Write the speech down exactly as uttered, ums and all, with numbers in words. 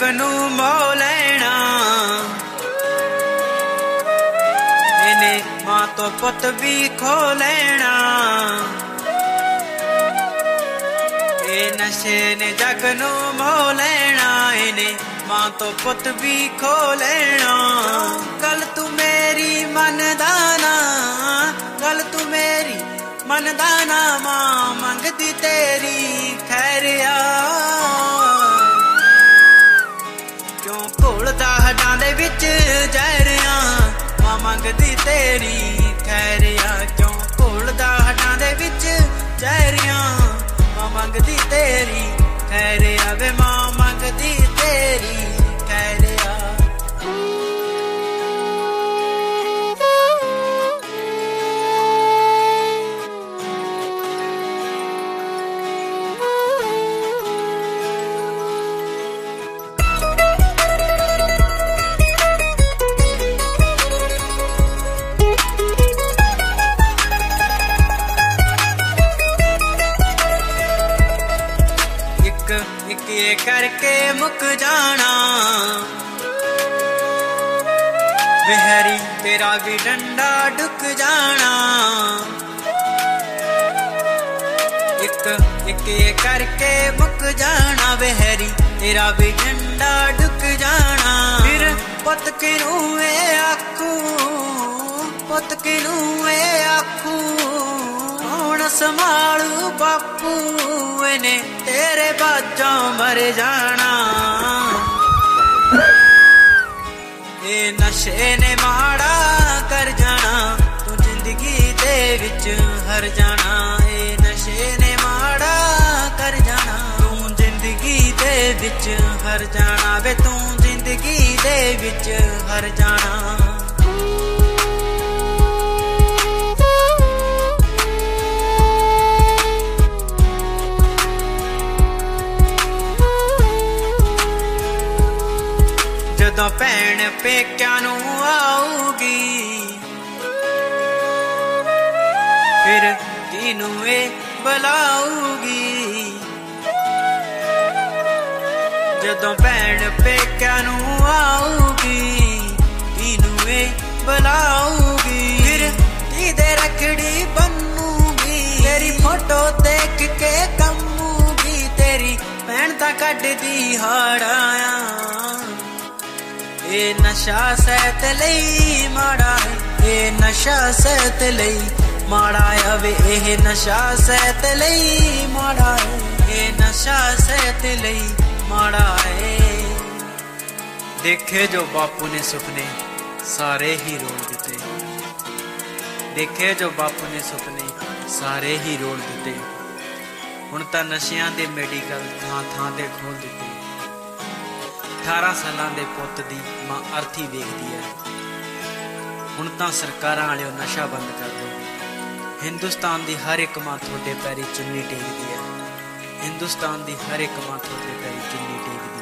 ਨੂੰ ਮੋਹ ਲੈਣਾ, ਇਹਨੇ ਮਾਂ ਤੋਂ ਪੁੱਤ ਵੀ ਖੋ ਲੈਣਾ। ਇਹ ਨਸ਼ੇ ਨੇ ਜੱਗ ਨੂੰ ਮੋਹ ਲੈਣਾ, ਇਹਨੇ ਮਾਂ ਤੋਂ ਪੁੱਤ ਵੀ ਖੋ ਲੈਣਾ। ਗੱਲ ਤੂੰ ਮੇਰੀ ਮੰਨਦਾ ਨਾ, ਗੱਲ ਤੂੰ ਮੇਰੀ ਮੰਨਦਾ ਨਾ, ਮਾਂ ਮੰਗਦੀ ਤੇਰੀ ਖੈਰਿਆ। ਕਿਉਂ ਘੋਲਦਾ ਹੱਡਾਂ ਦੇ ਵਿੱਚ ਜ਼ਹਿਰਿਆ, ਮਾਂ ਮੰਗਦੀ ਤੇਰੀ ਖੈਰਿਆ। ਕਿਉਂ ਘੋਲਦਾ ਹੱਡਾਂ ਦੇ ਵਿੱਚ ਜ਼ਹਿਰਿਆ, ਮਾਂ ਮੰਗਦੀ ਤੇਰੀ ਖੈਰਿਆ ਵੇ, ਮਾਂ ਮੰਗਦੀ ਤੇਰੀ ਖੈਰਿਆ। ਇੱਕ ਇਹ ਕਰਕੇ ਮੁੱਕ ਜਾਣਾ, ਵਿਹਰੀ ਤੇਰਾ ਵੀ ਡੰਡਾ ਡੁੱਕ ਜਾਣਾ। ਇੱਕ ਇੱਕ ਇਹ ਕਰਕੇ ਮੁੱਕ ਜਾਣਾ, ਵਿਹਰੀ ਤੇਰਾ ਵੀ ਡੰਡਾ ਡੁੱਕ ਜਾਣਾ। ਫਿਰ ਪੁੱਤ ਕਿਨੂੰ ਇਹ ਆਖੂ, ਪੁੱਤ ਕਿਨੂੰ ਇਹ ਆਖੂ, ਹੁਣ ਸੰਭਾਲੂ ਬਾਪੂ, ਇਹਨੇ ਤੇਰੇ ਬਾਝੋਂ ਮਰ ਜਾਣਾ। ਇਹ ਨਸ਼ੇ ਨੇ ਮਾੜਾ ਕਰ ਜਾਣਾ, ਤੂੰ ਜ਼ਿੰਦਗੀ ਦੇ ਵਿੱਚ ਹਰ ਜਾਣਾ। ਇਹ ਨਸ਼ੇ ਨੇ ਮਾੜਾ ਕਰ ਜਾਣਾ, ਤੂੰ ਜ਼ਿੰਦਗੀ ਦੇ ਵਿੱਚ ਹਰ ਜਾਣਾ ਵੇ, ਤੂੰ ਜ਼ਿੰਦਗੀ ਦੇ ਵਿੱਚ ਹਰ ਜਾਣਾ। ਜਦੋਂ ਭੈਣ ਪੇਕਿਆਂ ਨੂੰ ਆਊਗੀ, ਫਿਰ ਕਿਹਨੂੰ ਇਹ ਬੁਲਾਊਗੀ। ਜਦੋਂ ਭੈਣ ਪੇਕਿਆਂ ਨੂੰ ਆਊਗੀ, ਕਿਹਨੂੰ ਇਹ ਬੁਲਾਊਗੀ। ਫਿਰ ਕਿਹਦੇ ਰੱਖੜੀ ਬੰਨੂਗੀ, ਤੇਰੀ ਫੋਟੋ ਦੇਖ ਕੇ ਕੰਮੂਗੀ। ਤੇਰੀ ਭੈਣ ਤਾਂ ਕੱਢਦੀ ਹਾੜਾਂ, ਇਹ ਨਸ਼ਾ ਸਹਿਤ ਲਈ ਮਾੜਾ ਹੈ। ਇਹ ਨਸ਼ਾ ਸਹਿਤ ਲਈ ਮਾੜਾ ਆ ਵੇ, ਇਹ ਨਸ਼ਾ ਸਹਿਤ ਲਈ ਮਾੜਾ ਹੈ। ਇਹ ਨਸ਼ਾ ਸਹਿਤ ਲਈ ਮਾੜਾ ਹੈ। ਦੇਖੇ ਜੋ ਬਾਪੂ ਨੇ ਸੁਪਨੇ ਸਾਰੇ ਹੀ ਰੋਲ ਦਿੱਤੇ, ਦੇਖੇ ਜੋ ਬਾਪੂ ਨੇ ਸੁਪਨੇ ਸਾਰੇ ਹੀ ਰੋਲ ਦਿੱਤੇ। ਹੁਣ ਤਾਂ ਨਸ਼ਿਆਂ ਦੇ ਮੈਡੀਕਲ ਥਾਂ ਥਾਂ ਤੇ ਖੋਲ ਦਿੱਤੇ। ਅਠਾਰਾਂ ਸਾਲਾਂ ਦੇ ਪੁੱਤ ਦੀ ਮਾਂ ਅਰਥੀ ਵੇਖਦੀ ਹੈ। ਹੁਣ ਤਾਂ ਸਰਕਾਰਾਂ ਵਾਲਿਓ ਨਸ਼ਾ ਬੰਦ ਕਰ ਦਿਓ। ਹਿੰਦੁਸਤਾਨ ਦੀ ਹਰ ਇੱਕ ਮਾਂ ਤੁਹਾਡੇ ਪੈਰੀ ਚੁੰਨੀ ਟੇਕਦੀ ਹੈ। ਹਿੰਦੁਸਤਾਨ ਦੀ ਹਰ ਇੱਕ ਮਾਂ ਤੁਹਾਡੇ ਪੈਰੀ ਚੁੰਨੀ ਟੇਕਦੀ ਹੈ।